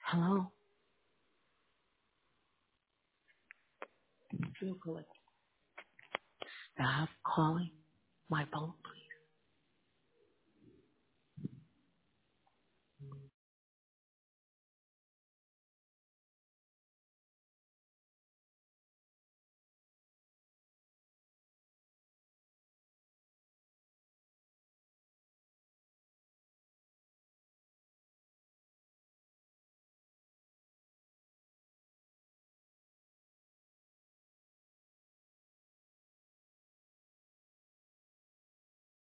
Hello? Feel good. Stop calling my phone, please.